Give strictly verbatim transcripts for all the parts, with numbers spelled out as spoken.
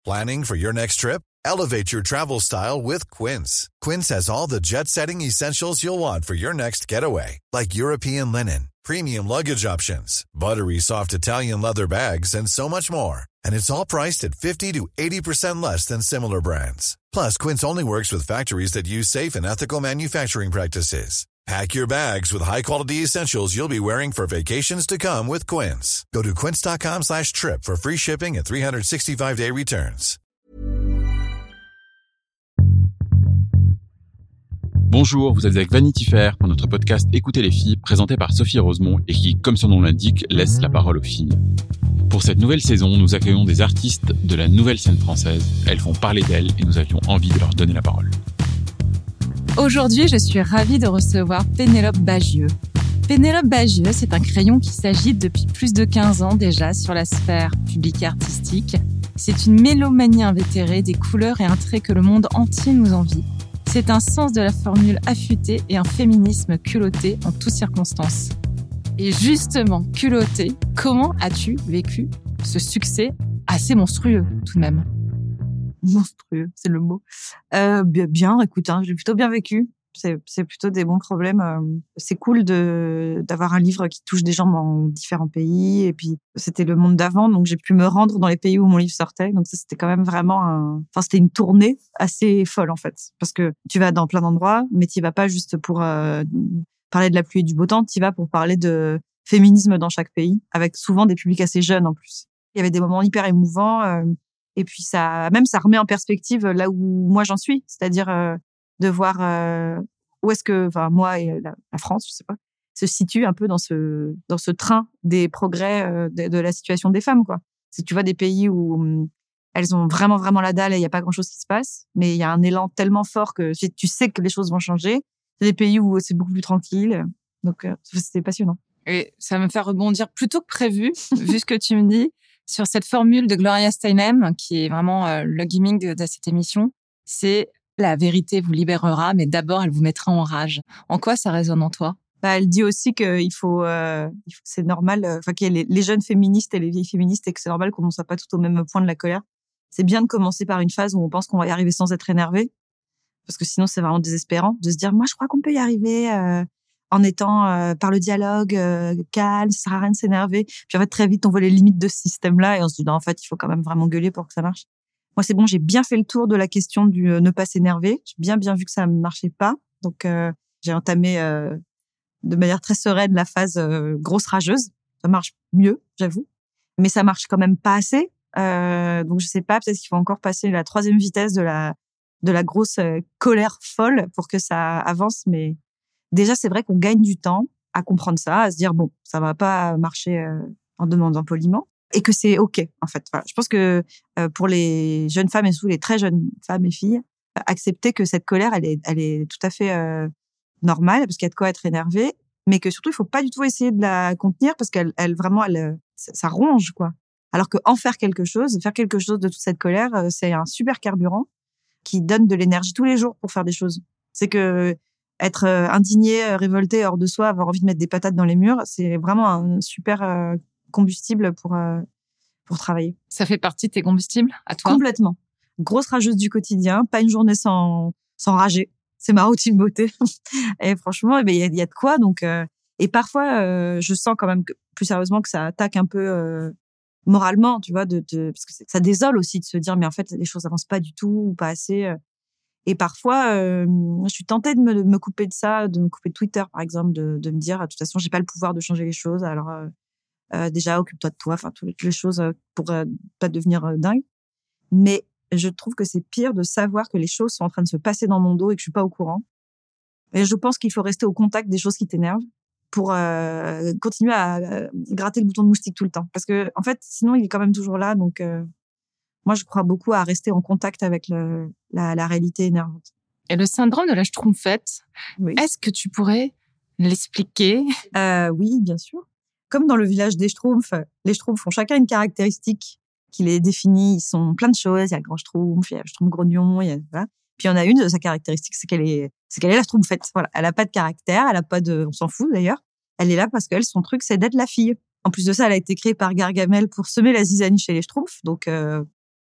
Planning for your next trip? Elevate your travel style with Quince. Quince has all the jet-setting essentials you'll want for your next getaway, like European linen, premium luggage options, buttery soft Italian leather bags, and so much more. And it's all priced at fifty to eighty percent less than similar brands. Plus, Quince only works with factories that use safe and ethical manufacturing practices. Pack your bags with high-quality essentials you'll be wearing for vacations to come with Quince. Go to quince.com slash trip for free shipping and three sixty-five day returns. Bonjour, vous êtes avec Vanity Fair pour notre podcast Écoutez les filles, présenté par Sophie Rosemont et qui, comme son nom l'indique, laisse la parole aux filles. Pour cette nouvelle saison, nous accueillons des artistes de la nouvelle scène française. Elles font parler d'elles et nous avions envie de leur donner la parole. Aujourd'hui, je suis ravie de recevoir Pénélope Bagieux. Pénélope Bagieux, c'est un crayon qui s'agite depuis plus de quinze ans déjà sur la sphère publique et artistique. C'est une mélomanie invétérée, des couleurs et un trait que le monde entier nous envie. C'est un sens de la formule affûté et un féminisme culotté en toutes circonstances. Et justement, culotté, comment as-tu vécu ce succès assez monstrueux tout de même ? Monstrueux, c'est le mot. Euh, bien, bien, écoute, hein, j'ai plutôt bien vécu. C'est, c'est plutôt des bons problèmes. Euh, c'est cool de d'avoir un livre qui touche des gens dans différents pays. Et puis, c'était le monde d'avant, donc j'ai pu me rendre dans les pays où mon livre sortait. Donc ça, c'était quand même vraiment un... Enfin, c'était une tournée assez folle, en fait. Parce que tu vas dans plein d'endroits, mais tu y vas pas juste pour euh, parler de la pluie et du beau temps. Tu y vas pour parler de féminisme dans chaque pays, avec souvent des publics assez jeunes, en plus. Il y avait des moments hyper émouvants. Euh, Et puis ça, même ça remet en perspective là où moi j'en suis, c'est-à-dire euh, de voir euh, où est-ce que, enfin moi et la, la France, je sais pas, se situe un peu dans ce dans ce train des progrès euh, de, de la situation des femmes, quoi. Si tu vois des pays où um, elles ont vraiment vraiment la dalle et il y a pas grand-chose qui se passe, mais il y a un élan tellement fort que tu sais que les choses vont changer. C'est des pays où c'est beaucoup plus tranquille, donc euh, c'était passionnant. Et ça me fait rebondir plus tôt que prévu, vu ce que tu me dis. Sur cette formule de Gloria Steinem, qui est vraiment euh, le gimmick de, de cette émission, c'est la vérité vous libérera, mais d'abord elle vous mettra en rage. En quoi ça résonne en toi ? Bah, elle dit aussi qu'il faut, euh, il faut c'est normal, enfin euh, qu'il y a les, les jeunes féministes et les vieilles féministes et que c'est normal qu'on ne soit pas tout au même point de la colère. C'est bien de commencer par une phase où on pense qu'on va y arriver sans être énervé, parce que sinon c'est vraiment désespérant de se dire moi je crois qu'on peut y arriver. Euh, en étant euh, par le dialogue euh, calme, ça sert à rien de s'énerver. Puis en fait, très vite, on voit les limites de ce système-là et on se dit, non, en fait, il faut quand même vraiment gueuler pour que ça marche. Moi, c'est bon, j'ai bien fait le tour de la question du euh, ne pas s'énerver. J'ai bien, bien vu que ça ne marchait pas. Donc, euh, j'ai entamé euh, de manière très sereine la phase euh, grosse rageuse. Ça marche mieux, j'avoue. Mais ça marche quand même pas assez. Euh, donc, je sais pas, peut-être qu'il faut encore passer la troisième vitesse de la, de la grosse euh, colère folle pour que ça avance, mais... Déjà, c'est vrai qu'on gagne du temps à comprendre ça, à se dire, bon, ça va pas marcher euh, en demandant poliment et que c'est OK, en fait. Voilà. Je pense que euh, pour les jeunes femmes et surtout les très jeunes femmes et filles, euh, accepter que cette colère, elle est, elle est tout à fait euh, normale parce qu'il y a de quoi être énervé, mais que surtout, il faut pas du tout essayer de la contenir parce qu'elle, elle vraiment, elle, ça, ça ronge, quoi. Alors que en faire quelque chose, faire quelque chose de toute cette colère, euh, c'est un super carburant qui donne de l'énergie tous les jours pour faire des choses. C'est que être indigné, révolté, hors de soi, avoir envie de mettre des patates dans les murs, c'est vraiment un super euh, combustible pour euh, pour travailler. Ça fait partie de tes combustibles à toi ? Complètement. Grosse rageuse du quotidien, pas une journée sans sans rager. C'est ma routine beauté. Et franchement, il y a, y a de quoi. Donc euh, et parfois, euh, je sens quand même que, plus sérieusement que ça attaque un peu euh, moralement, tu vois, de, de parce que ça désole aussi de se dire mais en fait les choses avancent pas du tout ou pas assez. Euh, Et parfois, euh, je suis tentée de me, de me couper de ça, de me couper de Twitter, par exemple, de, de me dire, de toute façon, j'ai pas le pouvoir de changer les choses. Alors, euh, euh, déjà, occupe-toi de toi. Enfin, toutes les choses pour euh, pas devenir euh, dingue. Mais je trouve que c'est pire de savoir que les choses sont en train de se passer dans mon dos et que je suis pas au courant. Et je pense qu'il faut rester au contact des choses qui t'énervent pour euh, continuer à euh, gratter le bouton de moustique tout le temps. Parce que, en fait, sinon, il est quand même toujours là. Donc, euh, moi, je crois beaucoup à rester en contact avec le, la, la réalité énervante. Et le syndrome de la Schtroumpfette, oui. Est-ce que tu pourrais l'expliquer ? euh, Oui, bien sûr. Comme dans le village des Schtroumpfs, les Schtroumpfs ont chacun une caractéristique qui les définit. Ils sont plein de choses. Il y a le grand Schtroumpf, il y a le Schtroumpf grognon, il y a voilà. Puis il y en a une de sa caractéristique, c'est qu'elle est, c'est qu'elle est la Schtroumpfette. Voilà, elle a pas de caractère, elle a pas de, on s'en fout d'ailleurs. Elle est là parce qu'elle, son truc, c'est d'être la fille. En plus de ça, elle a été créée par Gargamel pour semer la zizanie chez les Schtroumpfs. Donc euh,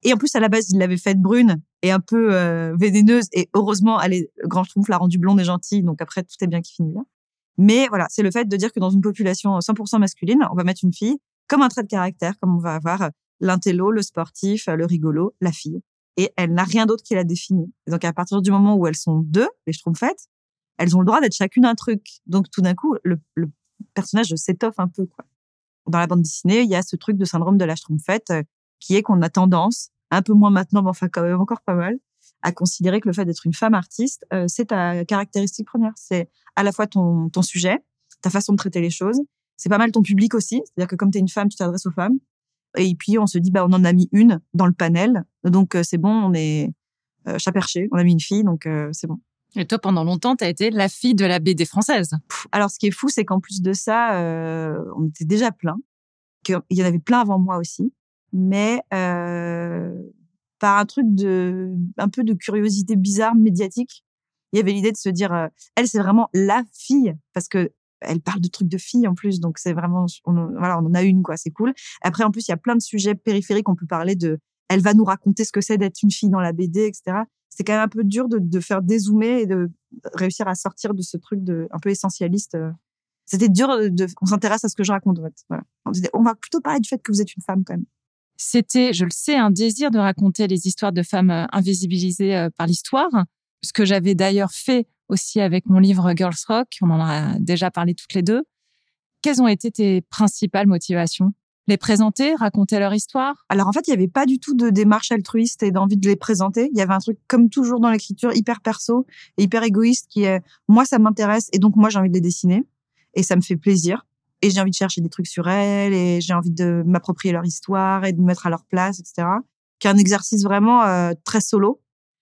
Et en plus, à la base, il l'avait faite brune et un peu euh, vénéneuse. Et heureusement, elle est, le grand Schtroumpf l'a rendue blonde et gentille. Donc après, tout est bien qui finit bien. Mais voilà, c'est le fait de dire que dans une population cent pour cent masculine, on va mettre une fille comme un trait de caractère, comme on va avoir l'intello, le sportif, le rigolo, la fille. Et elle n'a rien d'autre qui la définit. Et donc, à partir du moment où elles sont deux, les Schtroumpfettes, elles ont le droit d'être chacune un truc. Donc, tout d'un coup, le, le personnage s'étoffe un peu, quoi. Dans la bande dessinée, il y a ce truc de syndrome de la Schtroumpfette euh, qui est qu'on a tendance, un peu moins maintenant, mais enfin quand même encore pas mal, à considérer que le fait d'être une femme artiste, euh, c'est ta caractéristique première. C'est à la fois ton, ton sujet, ta façon de traiter les choses. C'est pas mal ton public aussi. C'est-à-dire que comme t'es une femme, tu t'adresses aux femmes. Et puis, on se dit, bah, on en a mis une dans le panel. Donc, euh, c'est bon, on est euh, chat perché. On a mis une fille, donc euh, c'est bon. Et toi, pendant longtemps, t'as été la fille de la B D française. Pff, alors, ce qui est fou, c'est qu'en plus de ça, euh, on était déjà plein. Il y en avait plein avant moi aussi. Mais euh, par un truc de, un peu de curiosité bizarre, médiatique, il y avait l'idée de se dire, euh, elle, c'est vraiment la fille. Parce que elle parle de trucs de filles en plus, donc c'est vraiment, on, voilà, on en a une, quoi, c'est cool. Après, en plus, il y a plein de sujets périphériques, on peut parler de, elle va nous raconter ce que c'est d'être une fille dans la B D, et cetera. C'est quand même un peu dur de, de faire dézoomer et de réussir à sortir de ce truc de, un peu essentialiste. C'était dur de, on s'intéresse à ce que je raconte, en fait. Voilà. On disait, on va plutôt parler du fait que vous êtes une femme, quand même. C'était, je le sais, un désir de raconter les histoires de femmes invisibilisées par l'histoire. Ce que j'avais d'ailleurs fait aussi avec mon livre Girls Rock, on en a déjà parlé toutes les deux. Quelles ont été tes principales motivations ? Les présenter, raconter leur histoire ? Alors en fait, il y avait pas du tout de démarche altruiste et d'envie de les présenter. Il y avait un truc, comme toujours dans l'écriture, hyper perso et hyper égoïste qui est, moi ça m'intéresse et donc moi j'ai envie de les dessiner et ça me fait plaisir. Et j'ai envie de chercher des trucs sur elles et j'ai envie de m'approprier leur histoire et de me mettre à leur place, et cetera. Qui est un exercice vraiment euh, très solo,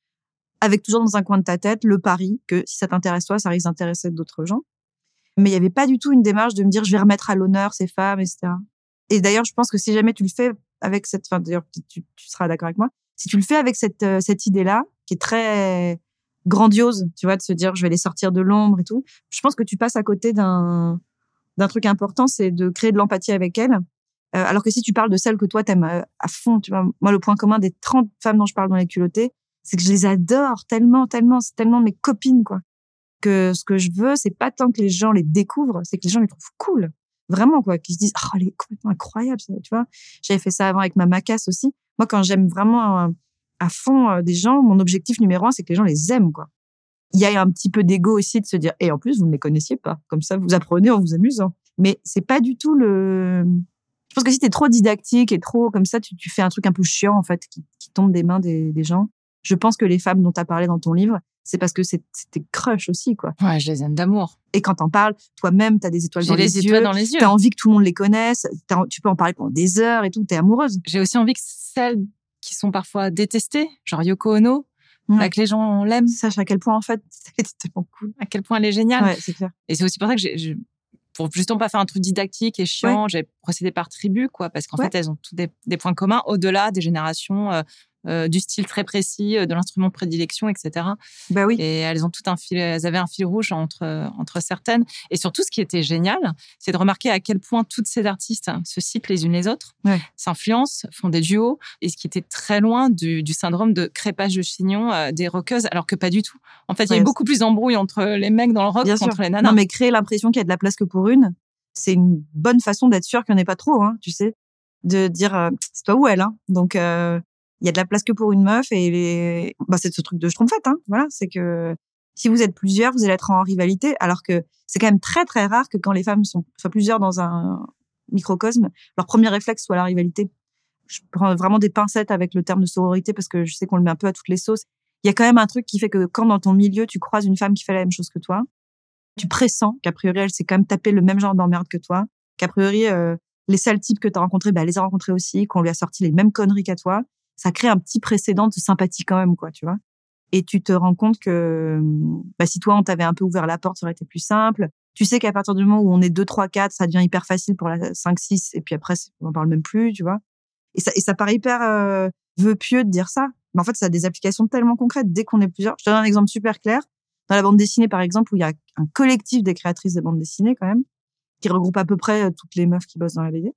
avec toujours dans un coin de ta tête le pari que si ça t'intéresse toi, ça risque d'intéresser d'autres gens. Mais il y avait pas du tout une démarche de me dire je vais remettre à l'honneur ces femmes, et cetera. Et d'ailleurs, je pense que si jamais tu le fais avec cette, enfin d'ailleurs tu, tu seras d'accord avec moi, si tu le fais avec cette euh, cette idée-là qui est très grandiose, tu vois, de se dire je vais les sortir de l'ombre et tout, je pense que tu passes à côté d'un d'un truc important, c'est de créer de l'empathie avec elles. Euh, alors que si tu parles de celles que toi t'aimes à, à fond, tu vois, moi le point commun des trente femmes dont je parle dans Les Culottées, c'est que je les adore tellement, tellement, c'est tellement mes copines, quoi. Que ce que je veux, c'est pas tant que les gens les découvrent, c'est que les gens les trouvent cool. Vraiment, quoi. Qu'ils se disent, oh, elle est complètement incroyable, tu vois. J'avais fait ça avant avec ma macasse aussi. Moi, quand j'aime vraiment à, à fond des gens, mon objectif numéro un, c'est que les gens les aiment, quoi. Il y a un petit peu d'ego aussi de se dire, et en plus, vous ne les connaissiez pas. Comme ça, vous apprenez en vous amusant. Mais c'est pas du tout le, je pense que si t'es trop didactique et trop comme ça, tu, tu fais un truc un peu chiant, en fait, qui, qui tombe des mains des, des gens. Je pense que les femmes dont tu as parlé dans ton livre, c'est parce que c'est, c'est tes crushs aussi, quoi. Ouais, je les aime d'amour. Et quand t'en parles, toi-même, t'as des étoiles, J'ai dans, les les étoiles yeux, dans les yeux. T'as envie que tout le monde les connaisse. Tu peux en parler pendant des heures et tout. T'es amoureuse. J'ai aussi envie que celles qui sont parfois détestées, genre Yoko Ono, ouais. Là, que les gens l'aiment. Sache à quel point, en fait, c'est tellement cool. À quel point elle est géniale. Ouais, c'est clair. Et c'est aussi pour ça que j'ai, j'ai pour justement pas faire un truc didactique et chiant, ouais. j'ai procédé par tribu, quoi, parce qu'en ouais. fait, elles ont tous des, des points communs au-delà des générations, euh, euh, du style très précis, euh, de l'instrument de prédilection, et cetera. Bah oui. Et elles ont tout un fil, elles avaient un fil rouge entre euh, entre certaines. Et surtout, ce qui était génial, c'est de remarquer à quel point toutes ces artistes se citent les unes les autres, ouais. s'influencent, font des duos, et ce qui était très loin du, du syndrome de crépage de chignon euh, des rockeuses, alors que pas du tout. En fait, il ouais, y a eu beaucoup plus d'embrouilles entre les mecs dans le rock Bien qu'entre sûr. les nanas. Non, mais créer l'impression qu'il y a de la place que pour une, c'est une bonne façon d'être sûr qu'il n'y en ait pas trop, hein, tu sais, de dire euh, c'est toi ou elle, hein. Donc euh, il y a de la place que pour une meuf et les... bah c'est ce truc de Schtroumpfette, hein. Voilà, c'est que si vous êtes plusieurs, vous allez être en rivalité, alors que c'est quand même très très rare que quand les femmes sont soient plusieurs dans un microcosme, leur premier réflexe soit la rivalité. Je prends vraiment des pincettes avec le terme de sororité parce que je sais qu'on le met un peu à toutes les sauces. Il y a quand même un truc qui fait que quand dans ton milieu tu croises une femme qui fait la même chose que toi, tu pressens qu'a priori elle s'est quand même tapé le même genre d'emmerde que toi, qu'a priori euh, les sales types que t'as rencontrés, bah elle les a rencontrés aussi, qu'on lui a sorti les mêmes conneries qu'à toi. Ça crée un petit précédent de sympathie quand même, quoi, tu vois. Et tu te rends compte que bah si toi on t'avait un peu ouvert la porte, ça aurait été plus simple. Tu sais qu'à partir du moment où on est deux, trois, quatre, ça devient hyper facile pour la cinq, six, et puis après on en parle même plus, tu vois. Et ça, et ça paraît hyper euh, vœu pieux de dire ça, mais en fait ça a des applications tellement concrètes dès qu'on est plusieurs. Je te donne un exemple super clair. Dans la bande dessinée, par exemple, où il y a un collectif des créatrices de bande dessinée, quand même, qui regroupe à peu près toutes les meufs qui bossent dans la B D.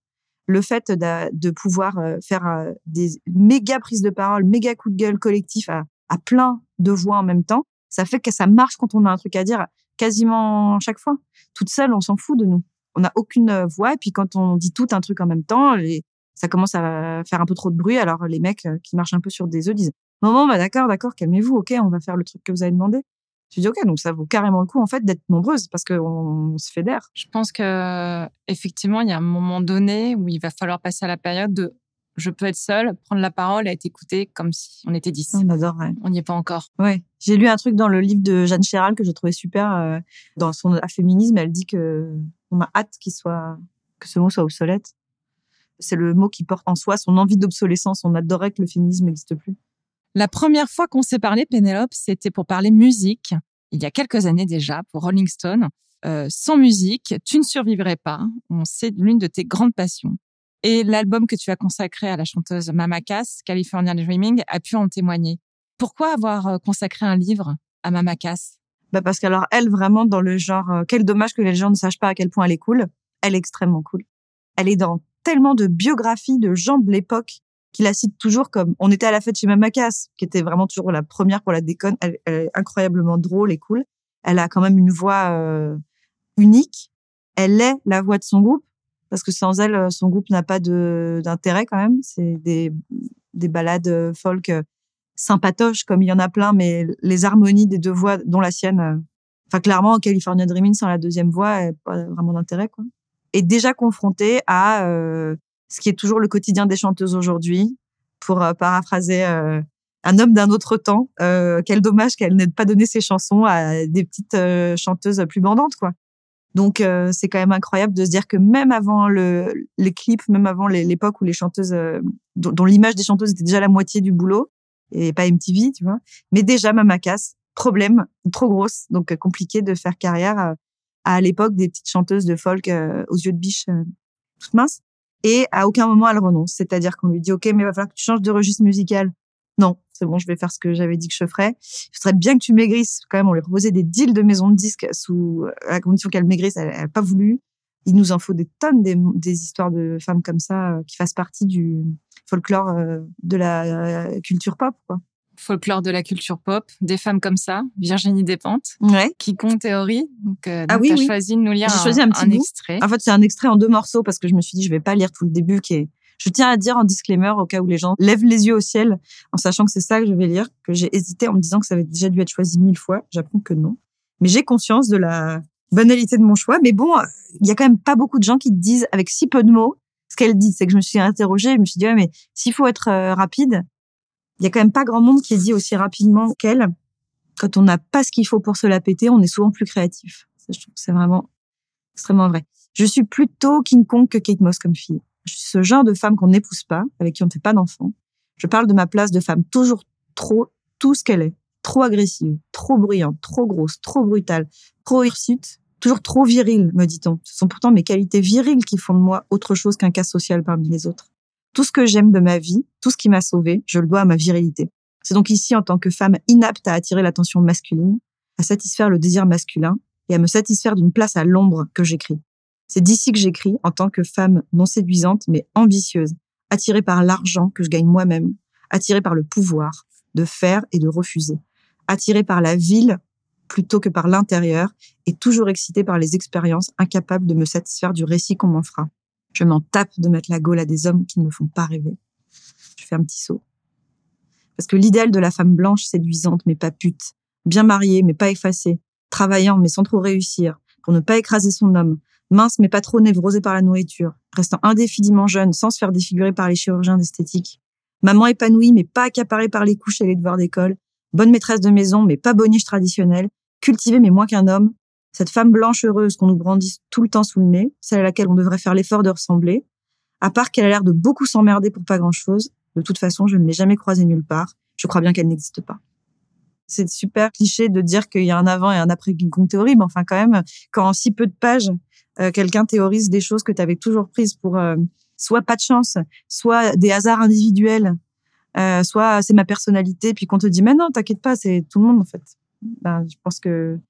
le fait de, de pouvoir faire des méga prises de parole, méga coups de gueule collectifs à, à plein de voix en même temps, ça fait que ça marche quand on a un truc à dire quasiment chaque fois. Toute seule, on s'en fout de nous. On n'a aucune voix. Et puis quand on dit tout un truc en même temps, les, ça commence à faire un peu trop de bruit. Alors les mecs qui marchent un peu sur des œufs disent « Non, non, bah d'accord, d'accord, calmez-vous. Ok, on va faire le truc que vous avez demandé. » Tu dis « Ok, donc ça vaut carrément le coup en fait d'être nombreuse parce qu'on on se fédère. » Je pense que effectivement, il y a un moment donné où il va falloir passer à la période de je peux être seule, prendre la parole et être écoutée comme si on était dix. On adorerait. On n'y est pas encore. Ouais. J'ai lu un truc dans le livre de Jeanne Chéral que j'ai trouvé super. Euh, dans son féminisme, elle dit que on a hâte qu'il soit, que ce mot soit obsolète. C'est le mot qui porte en soi son envie d'obsolescence. On adorait que le féminisme n'existe plus. La première fois qu'on s'est parlé, Pénélope, c'était pour parler musique. Il y a quelques années déjà, pour Rolling Stone. Euh, sans musique, tu ne survivrais pas. On sait l'une de tes grandes passions. Et l'album que tu as consacré à la chanteuse Mama Cass, California Dreaming, a pu en témoigner. Pourquoi avoir consacré un livre à Mama Cass? Bah parce qu'alors, elle, vraiment, dans le genre, euh, quel dommage que les gens ne sachent pas à quel point elle est cool. Elle est extrêmement cool. Elle est dans tellement de biographies de gens de l'époque qui la citent toujours comme « On était à la fête chez Mama Cass », qui était vraiment toujours la première pour la déconne. Elle, elle est incroyablement drôle et cool. Elle a quand même une voix euh, unique. Elle est la voix de son groupe, parce que sans elle, son groupe n'a pas de, d'intérêt quand même. C'est des, des ballades folk sympatoches, comme il y en a plein, mais les harmonies des deux voix, dont la sienne, euh, enfin clairement, California Dreaming sans la deuxième voix, n'a pas vraiment d'intérêt, quoi. Et déjà confrontée à euh, ce qui est toujours le quotidien des chanteuses aujourd'hui, pour euh, paraphraser euh, un homme d'un autre temps. Euh, quel dommage qu'elle n'ait pas donné ses chansons à des petites euh, chanteuses plus bandantes, quoi. Donc euh, c'est quand même incroyable de se dire que même avant le, les clips, même avant les, l'époque où les chanteuses, euh, dont, dont l'image des chanteuses était déjà la moitié du boulot, et pas M T V, tu vois, mais déjà Mama Cass, problème, trop grosse, donc euh, compliqué de faire carrière euh, à l'époque des petites chanteuses de folk euh, aux yeux de biche euh, toutes minces. Et à aucun moment elle renonce, c'est-à-dire qu'on lui dit ok, mais il va falloir que tu changes de registre musical. Non, c'est bon, je vais faire ce que j'avais dit que je ferais. Ce serait bien que tu maigrisses. Quand même, on lui proposait des deals de maisons de disques sous à la condition qu'elle maigrisse. Elle n'a pas voulu. Il nous en faut des tonnes des, des histoires de femmes comme ça euh, qui fassent partie du folklore euh, de la euh, culture pop, quoi. Folklore de la culture pop, des femmes comme ça, Virginie Despentes, ouais. qui compte théorie. Donc, euh, donc ah oui, t'as oui. choisi de nous lire J'ai un, choisi un, petit un bout. extrait. En fait, c'est un extrait en deux morceaux parce que je me suis dit, je vais pas lire tout le début qui est... Je tiens à dire en disclaimer, au cas où les gens lèvent les yeux au ciel, en sachant que c'est ça que je vais lire, que j'ai hésité en me disant que ça avait déjà dû être choisi mille fois. J'apprends que non. Mais j'ai conscience de la banalité de mon choix. Mais bon, il y a quand même pas beaucoup de gens qui disent avec si peu de mots ce qu'elle dit. C'est que je me suis interrogée, je me suis dit, ouais, mais s'il faut être euh, rapide, il y a quand même pas grand monde qui dit aussi rapidement qu'elle. Quand on n'a pas ce qu'il faut pour se la péter, on est souvent plus créatif. Ça, je trouve que c'est vraiment extrêmement vrai. Je suis plutôt King Kong que Kate Moss comme fille. Je suis ce genre de femme qu'on n'épouse pas, avec qui on ne fait pas d'enfants. Je parle de ma place de femme toujours trop, tout ce qu'elle est. Trop agressive, trop bruyante, trop grosse, trop brutale, trop hirsute, toujours trop virile, me dit-on. Ce sont pourtant mes qualités viriles qui font de moi autre chose qu'un cas social parmi les autres. Tout ce que j'aime de ma vie, tout ce qui m'a sauvée, je le dois à ma virilité. C'est donc ici, en tant que femme inapte à attirer l'attention masculine, à satisfaire le désir masculin et à me satisfaire d'une place à l'ombre que j'écris. C'est d'ici que j'écris en tant que femme non séduisante mais ambitieuse, attirée par l'argent que je gagne moi-même, attirée par le pouvoir de faire et de refuser, attirée par la ville plutôt que par l'intérieur et toujours excitée par les expériences, incapable de me satisfaire du récit qu'on m'en fera. Je m'en tape de mettre la gaule à des hommes qui ne me font pas rêver. Je fais un petit saut. Parce que l'idéal de la femme blanche séduisante mais pas pute, bien mariée mais pas effacée, travaillant mais sans trop réussir, pour ne pas écraser son homme, mince mais pas trop névrosée par la nourriture, restant indéfiniment jeune sans se faire défigurer par les chirurgiens d'esthétique, maman épanouie mais pas accaparée par les couches et les devoirs d'école, bonne maîtresse de maison mais pas boniche traditionnelle, cultivée mais moins qu'un homme, cette femme blanche heureuse qu'on nous brandisse tout le temps sous le nez, celle à laquelle on devrait faire l'effort de ressembler, à part qu'elle a l'air de beaucoup s'emmerder pour pas grand-chose, de toute façon je ne l'ai jamais croisée nulle part, je crois bien qu'elle n'existe pas. C'est super cliché de dire qu'il y a un avant et un après King Kong Theory, mais enfin quand même, quand en si peu de pages, euh, quelqu'un théorise des choses que tu avais toujours prises pour euh, soit pas de chance, soit des hasards individuels, euh, soit c'est ma personnalité, puis qu'on te dit mais non, t'inquiète pas, c'est tout le monde en fait. Ben, je pense que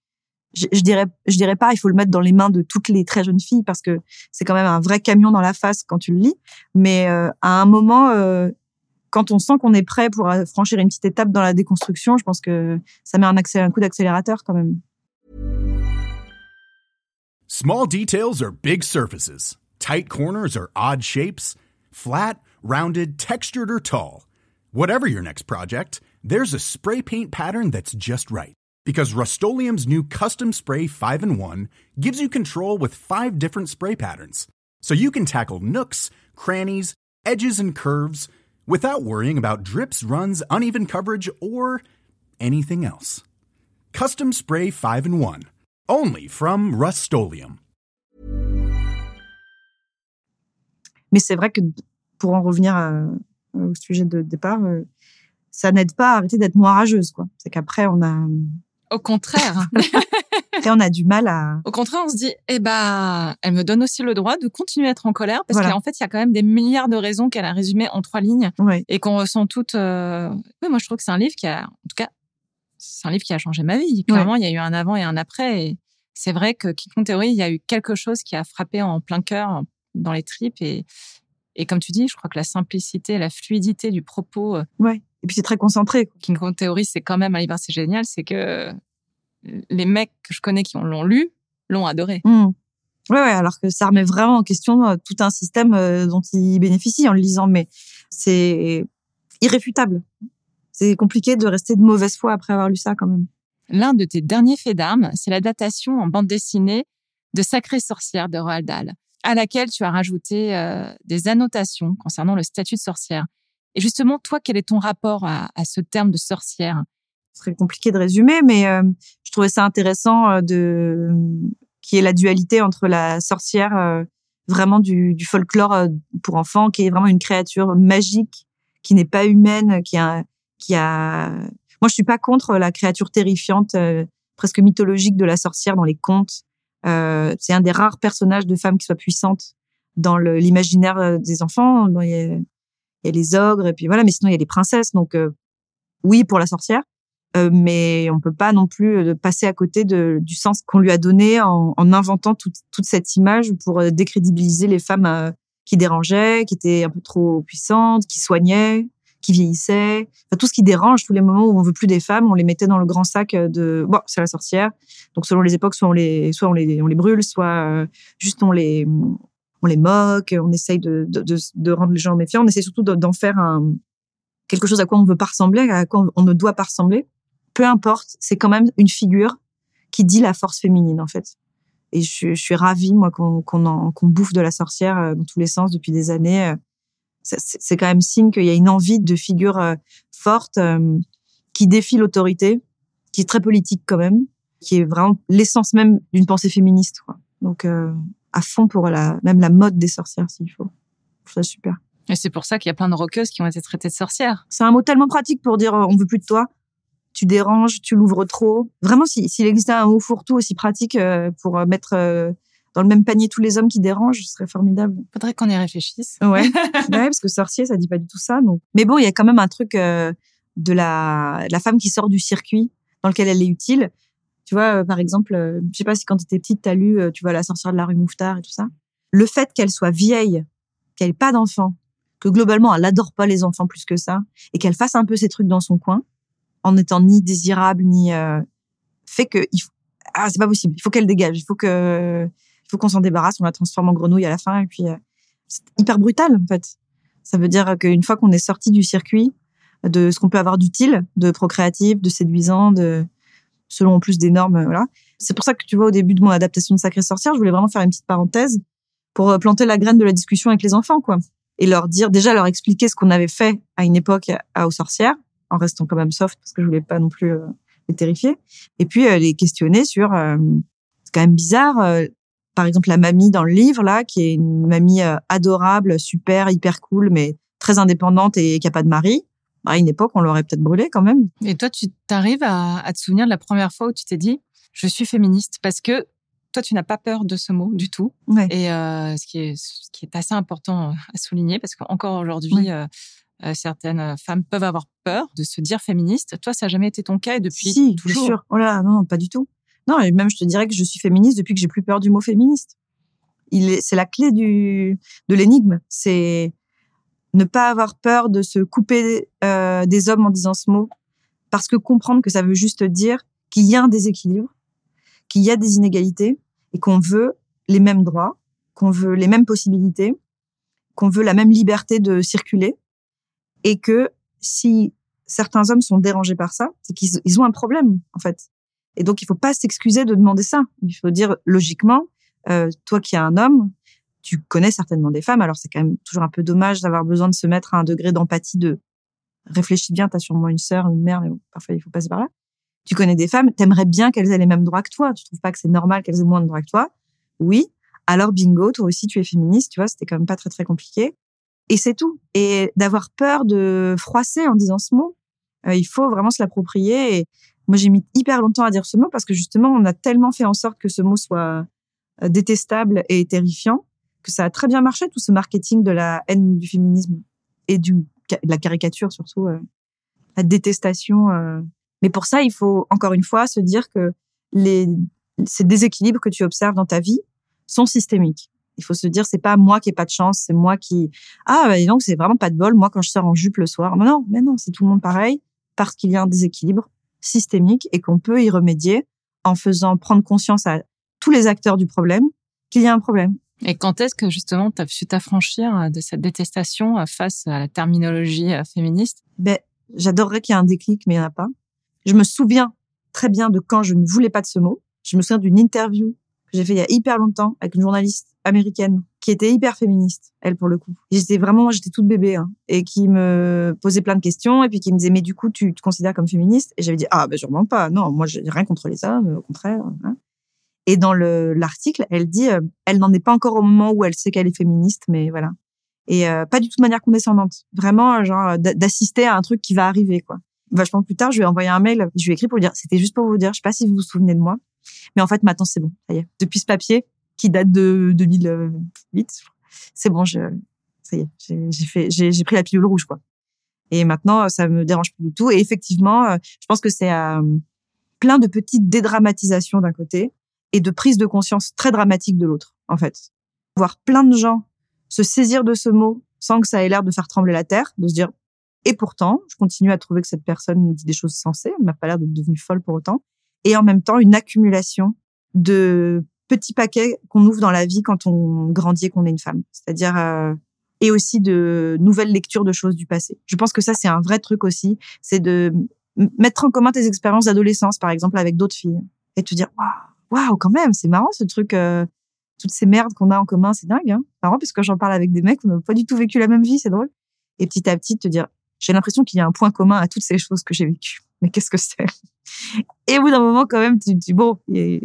je, je dirais, je dirais pas, il faut le mettre dans les mains de toutes les très jeunes filles parce que c'est quand même un vrai camion dans la face quand tu le lis. Mais euh, à un moment, euh, quand on sent qu'on est prêt pour franchir une petite étape dans la déconstruction, je pense que ça met un, accélé- un coup d'accélérateur quand même. Small details are big surfaces. Tight corners are odd shapes. Flat, rounded, textured, or tall. Whatever your next project, there's a spray paint pattern that's just right. Because Rust-Oleum's new Custom Spray five in one gives you control with five different spray patterns. So you can tackle nooks, crannies, edges, and curves without worrying about drips, runs, uneven coverage, or anything else. Custom Spray five in one. Only from Rust-Oleum. Mais c'est vrai que pour en revenir à, au sujet de départ, euh, ça n'aide pas à arrêter d'être moins rageuse, quoi. C'est qu'après, on a... Au contraire. Après, on a du mal à... Au contraire, on se dit, eh ben, elle me donne aussi le droit de continuer à être en colère parce Voilà. qu'en fait, il y a quand même des milliards de raisons qu'elle a résumées en trois lignes Ouais. et qu'on ressent toutes. Euh... Oui, moi, je trouve que c'est un livre qui a, en tout cas, c'est un livre qui a changé ma vie. Clairement, ouais. Il y a eu un avant et un après. Et c'est vrai que Quiconque Théorie, il y a eu quelque chose qui a frappé en plein cœur, dans les tripes. Et, et comme tu dis, je crois que la simplicité, la fluidité du propos. Ouais. Et puis c'est très concentré. Quiconque Théorie, c'est quand même un livre assez génial. C'est que les mecs que je connais qui l'ont lu l'ont adoré. Mmh. Ouais, ouais, alors que ça remet vraiment en question tout un système dont ils bénéficient en le lisant, mais c'est irréfutable. C'est compliqué de rester de mauvaise foi après avoir lu ça, quand même. L'un de tes derniers faits d'armes, c'est l'adaptation en bande dessinée de Sacrée sorcière de Roald Dahl, à laquelle tu as rajouté euh, des annotations concernant le statut de sorcière. Et justement, toi, quel est ton rapport à, à ce terme de sorcière ? Ce serait compliqué de résumer, mais euh, je trouvais ça intéressant de qu'il y ait la dualité entre la sorcière euh, vraiment du, du folklore euh, pour enfants, qui est vraiment une créature magique, qui n'est pas humaine, qui a, qui a... Moi, je suis pas contre la créature terrifiante, euh, presque mythologique de la sorcière dans les contes. Euh, c'est un des rares personnages de femmes qui soient puissantes dans le, l'imaginaire des enfants. Bon, il y a, il y a les ogres, et puis voilà, mais sinon, il y a les princesses. Donc, euh, oui, pour la sorcière. Euh, mais on peut pas non plus passer à côté de, du sens qu'on lui a donné en, en inventant toute, toute cette image pour décrédibiliser les femmes euh, qui dérangeaient, qui étaient un peu trop puissantes, qui soignaient, qui vieillissaient. Enfin, tout ce qui dérange, tous les moments où on veut plus des femmes, on les mettait dans le grand sac de bon, c'est la sorcière. Donc selon les époques, soit on les, soit on les, on les brûle, soit euh, juste on les, on les moque, on essaye de, de, de, de rendre les gens méfiants. On essaie surtout d'en faire un quelque chose à quoi on veut pas ressembler, à quoi on ne doit pas ressembler. Peu importe, c'est quand même une figure qui dit la force féminine, en fait. Et je, je suis ravie, moi, qu'on, qu'on, en, qu'on bouffe de la sorcière dans tous les sens depuis des années. C'est, c'est quand même signe qu'il y a une envie de figure forte euh, qui défie l'autorité, qui est très politique quand même, qui est vraiment l'essence même d'une pensée féministe, quoi. Donc, euh, à fond pour la, même la mode des sorcières, s'il faut. Je trouve ça super. Et c'est pour ça qu'il y a plein de rockeuses qui ont été traitées de sorcières. C'est un mot tellement pratique pour dire euh, on veut plus de toi. Tu déranges, tu l'ouvres trop. Vraiment, si, s'il existait un mot fourre-tout aussi pratique euh, pour mettre euh, dans le même panier tous les hommes qui dérangent, ce serait formidable. Faudrait qu'on y réfléchisse. Ouais, ouais, parce que sorcier, ça dit pas du tout ça. Donc. Mais bon, il y a quand même un truc euh, de la, la femme qui sort du circuit dans lequel elle est utile. Tu vois, euh, par exemple, euh, je sais pas si quand t'étais petite, t'as lu, euh, tu vois, La sorcière de la rue Mouffetard et tout ça. Le fait qu'elle soit vieille, qu'elle ait pas d'enfants, que globalement, elle adore pas les enfants plus que ça, et qu'elle fasse un peu ses trucs dans son coin, en étant ni désirable, ni... Euh, fait que... Il faut, ah, c'est pas possible. Il faut qu'elle dégage. Il faut que, il faut qu'on s'en débarrasse. On la transforme en grenouille à la fin. Et puis, euh, c'est hyper brutal, en fait. Ça veut dire qu'une fois qu'on est sorti du circuit de ce qu'on peut avoir d'utile, de procréatif, de séduisant, de, selon en plus des normes, voilà. C'est pour ça que, tu vois, au début de mon adaptation de Sacrée sorcière, je voulais vraiment faire une petite parenthèse pour planter la graine de la discussion avec les enfants, quoi. Et leur dire, déjà leur expliquer ce qu'on avait fait à une époque à, aux sorcières, en restant quand même soft parce que je voulais pas non plus euh, les terrifier. Et puis euh, les questionner sur, euh, c'est quand même bizarre, euh, par exemple la mamie dans le livre là, qui est une mamie euh, adorable, super, hyper cool, mais très indépendante et qui a pas de mari. À une époque, on l'aurait peut-être brûlée quand même. Et toi, tu t'arrives à, à te souvenir de la première fois où tu t'es dit, je suis féministe, parce que toi, tu n'as pas peur de ce mot du tout. Ouais. Et euh, ce qui est ce qui est assez important à souligner, parce qu'encore aujourd'hui. Ouais. Euh, Euh, certaines femmes peuvent avoir peur de se dire féministes. Toi, ça n'a jamais été ton cas et depuis si, toujours. Bien sûr. Oh là là, non, pas du tout. Non, et même je te dirais que je suis féministe depuis que j'ai plus peur du mot féministe. Il est, c'est la clé du de l'énigme, c'est ne pas avoir peur de se couper euh, des hommes en disant ce mot, parce que comprendre que ça veut juste dire qu'il y a un déséquilibre, qu'il y a des inégalités et qu'on veut les mêmes droits, qu'on veut les mêmes possibilités, qu'on veut la même liberté de circuler, et que si certains hommes sont dérangés par ça, c'est qu'ils ils ont un problème, en fait. Et donc, il faut pas s'excuser de demander ça. Il faut dire, logiquement, euh, toi qui es un homme, tu connais certainement des femmes, alors c'est quand même toujours un peu dommage d'avoir besoin de se mettre à un degré d'empathie de réfléchis bien, t'as sûrement une sœur, une mère, mais bon, parfois il faut passer par là. Tu connais des femmes, t'aimerais bien qu'elles aient les mêmes droits que toi. Tu trouves pas que c'est normal qu'elles aient moins de droits que toi? Oui. Alors bingo, toi aussi tu es féministe, tu vois, c'était quand même pas très très compliqué. Et c'est tout. Et d'avoir peur de froisser en disant ce mot, euh, il faut vraiment se l'approprier. Et moi j'ai mis hyper longtemps à dire ce mot parce que justement on a tellement fait en sorte que ce mot soit euh, détestable et terrifiant que ça a très bien marché, tout ce marketing de la haine du féminisme et du, de la caricature surtout, euh, la détestation. Euh. Mais pour ça, il faut encore une fois se dire que les, ces déséquilibres que tu observes dans ta vie sont systémiques. Il faut se dire, c'est pas moi qui ai pas de chance, c'est moi qui... Ah, bah, donc c'est vraiment pas de bol, moi quand je sors en jupe le soir. Mais non, mais non, c'est tout le monde pareil, parce qu'il y a un déséquilibre systémique et qu'on peut y remédier en faisant prendre conscience à tous les acteurs du problème qu'il y a un problème. Et quand est-ce que justement tu as su t'affranchir de cette détestation face à la terminologie féministe? Ben, j'adorerais qu'il y ait un déclic, mais il n'y en a pas. Je me souviens très bien de quand je ne voulais pas de ce mot. Je me souviens d'une interview que j'ai fait il y a hyper longtemps avec une journaliste américaine qui était hyper féministe, elle pour le coup. Et j'étais vraiment, j'étais toute bébé, hein, et qui me posait plein de questions et puis qui me disait mais du coup tu te considères comme féministe? Et j'avais dit ah ben sûrement pas, non, moi j'ai rien contre les hommes, au contraire. Hein. Et dans le l'article, elle dit euh, elle n'en est pas encore au moment où elle sait qu'elle est féministe, mais voilà. Et euh, pas du tout de manière condescendante, vraiment genre d'assister à un truc qui va arriver quoi. Vachement plus tard, je lui ai envoyé un mail, je lui ai écrit pour lui dire c'était juste pour vous dire, je sais pas si vous vous souvenez de moi, mais en fait maintenant c'est bon, ça y est. Depuis ce papier qui date de deux mille huit, c'est bon, je ça y est, j'ai, j'ai fait j'ai, j'ai pris la pilule rouge quoi. Et maintenant ça me dérange plus du tout. Et effectivement, je pense que c'est euh, plein de petites dédramatisations d'un côté et de prise de conscience très dramatique de l'autre en fait. Voir plein de gens se saisir de ce mot sans que ça ait l'air de faire trembler la terre, de se dire et pourtant, je continue à trouver que cette personne dit des choses sensées, elle m'a pas l'air d'être devenue folle pour autant, et en même temps une accumulation de petits paquets qu'on ouvre dans la vie quand on grandit et qu'on est une femme, c'est-à-dire euh, et aussi de nouvelles lectures de choses du passé. Je pense que ça c'est un vrai truc aussi, c'est de mettre en commun tes expériences d'adolescence par exemple avec d'autres filles et te dire waouh, waouh quand même, c'est marrant ce truc. Euh, toutes ces merdes qu'on a en commun, c'est dingue, hein. C'est marrant parce que quand j'en parle avec des mecs, on n'a pas du tout vécu la même vie, c'est drôle. Et petit à petit, te dire, j'ai l'impression qu'il y a un point commun à toutes ces choses que j'ai vécues. Mais qu'est-ce que c'est? Et au bout d'un moment, quand même, tu te dis, bon,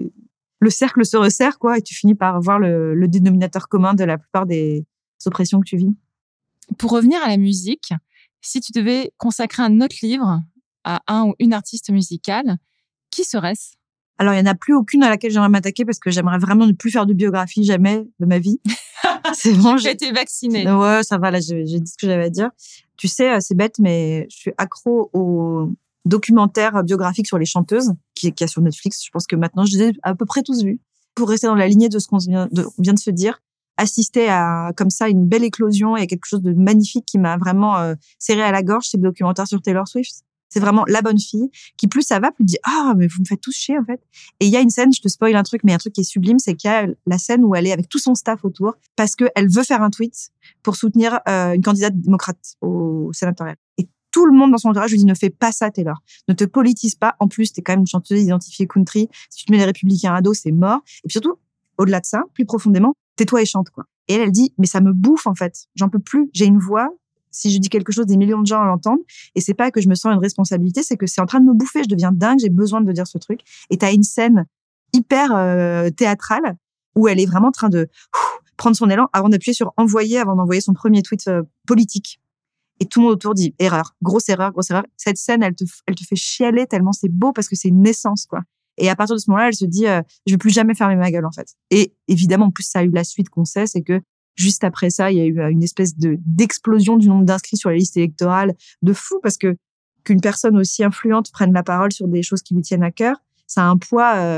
le cercle se resserre, quoi, et tu finis par voir le, le dénominateur commun de la plupart des oppressions que tu vis. Pour revenir à la musique, si tu devais consacrer un autre livre à un ou une artiste musicale, qui serait-ce? Alors, il n'y en a plus aucune à laquelle j'aimerais m'attaquer parce que j'aimerais vraiment ne plus faire de biographie jamais de ma vie. C'est bon. J'ai été vaccinée. Ouais, ça va, là, j'ai, j'ai dit ce que j'avais à dire. Tu sais, c'est bête, mais je suis accro au documentaire biographique sur les chanteuses qui, qui a sur Netflix. Je pense que maintenant, je les ai à peu près tous vus. Pour rester dans la lignée de ce qu'on vient de, on vient de se dire, assister à, comme ça, une belle éclosion et quelque chose de magnifique qui m'a vraiment euh, serré à la gorge, c'est le documentaire sur Taylor Swift. C'est vraiment la bonne fille qui, plus ça va, plus dit « Ah, mais vous me faites tous chier, en fait. » Et il y a une scène, je te spoil un truc, mais un truc qui est sublime, c'est qu'il y a la scène où elle est avec tout son staff autour parce qu'elle veut faire un tweet pour soutenir euh, une candidate démocrate au sénatorial. Et tout le monde dans son entourage lui dit « Ne fais pas ça, Taylor. Ne te politise pas. En plus, t'es quand même une chanteuse identifiée country. Si tu te mets les républicains à dos, c'est mort. Et puis surtout, au-delà de ça, plus profondément, tais-toi et chante, quoi. » Et elle, elle dit « Mais ça me bouffe, en fait. J'en peux plus. J'ai une voix. » Si je dis quelque chose, des millions de gens l'entendent. Et c'est pas que je me sens une responsabilité, c'est que c'est en train de me bouffer. Je deviens dingue, j'ai besoin de dire ce truc. Et t'as une scène hyper euh, théâtrale où elle est vraiment en train de ouf, prendre son élan avant d'appuyer sur envoyer, avant d'envoyer son premier tweet euh, politique. Et tout le monde autour dit erreur, grosse erreur, grosse erreur. Cette scène, elle te, elle te fait chialer tellement c'est beau parce que c'est une naissance, quoi. Et à partir de ce moment-là, elle se dit euh, je vais plus jamais fermer ma gueule, en fait. Et évidemment, en plus, ça a eu la suite qu'on sait, c'est que juste après ça, il y a eu une espèce de d'explosion du nombre d'inscrits sur les listes électorales de fou parce que qu'une personne aussi influente prenne la parole sur des choses qui lui tiennent à cœur, ça a un poids euh,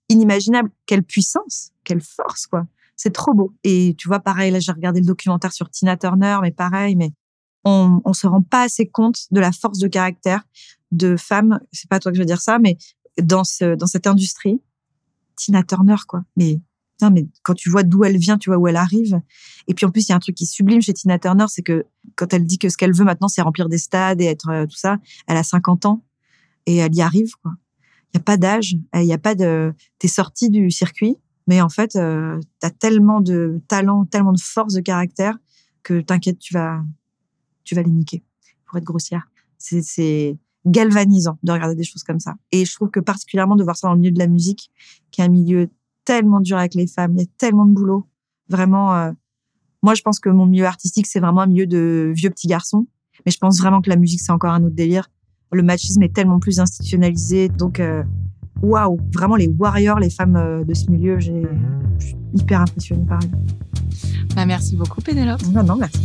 inimaginable. Quelle puissance, quelle force, quoi. C'est trop beau. Et tu vois, pareil, là, j'ai regardé le documentaire sur Tina Turner, mais pareil, mais on, on se rend pas assez compte de la force de caractère de femmes. C'est pas toi que je veux dire ça, mais dans ce, dans cette industrie, Tina Turner, quoi. Mais, putain, mais quand tu vois d'où elle vient, tu vois où elle arrive. Et puis, en plus, il y a un truc qui est sublime chez Tina Turner, c'est que quand elle dit que ce qu'elle veut maintenant, c'est remplir des stades et être euh, tout ça, elle a cinquante ans et elle y arrive, quoi. Il y a pas d'âge, il y a pas de, t'es sortie du circuit, mais en fait, euh, t'as tellement de talent, tellement de force de caractère que t'inquiète, tu vas, tu vas les niquer. Pour être grossière. C'est, c'est galvanisant de regarder des choses comme ça. Et je trouve que particulièrement de voir ça dans le milieu de la musique, qui est un milieu tellement dur avec les femmes, il y a tellement de boulot. Vraiment, euh, moi, je pense que mon milieu artistique, c'est vraiment un milieu de vieux petits garçons. Mais je pense vraiment que la musique, c'est encore un autre délire. Le machisme est tellement plus institutionnalisé. Donc, euh, waouh, vraiment les warriors, les femmes euh, de ce milieu, j'ai, je suis hyper impressionnée par elles. Bah, merci beaucoup, Pénélope. Non, non, merci.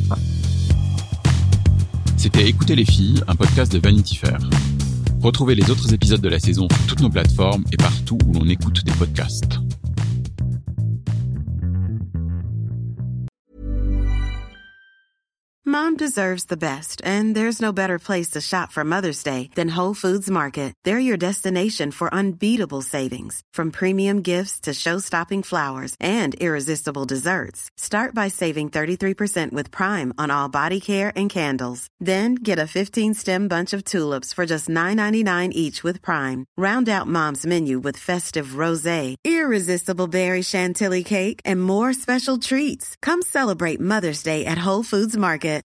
C'était Écoutez les filles, un podcast de Vanity Fair. Retrouvez les autres épisodes de la saison sur toutes nos plateformes et partout où l'on écoute des podcasts. Mom deserves the best, and there's no better place to shop for Mother's Day than Whole Foods Market. They're your destination for unbeatable savings, from premium gifts to show-stopping flowers and irresistible desserts. Start by saving thirty-three percent with Prime on all body care and candles. Then get a fifteen-stem bunch of tulips for just nine ninety-nine each with Prime. Round out Mom's menu with festive rosé, irresistible berry chantilly cake, and more special treats. Come celebrate Mother's Day at Whole Foods Market.